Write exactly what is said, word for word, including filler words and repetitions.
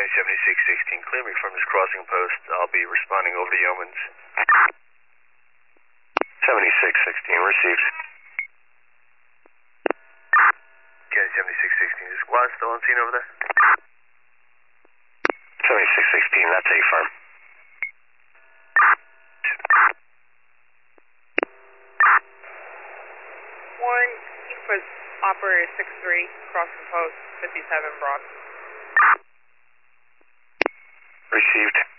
Kenny seventy-six sixteen, clear me from this crossing post. I'll be responding over to Yeomans. seventy-six sixteen, received. Kenny seventy-six sixteen, is squad still on scene over there? seventy-six sixteen, that's A firm. One, was operator six three, crossing post fifty-seven Broad. Received.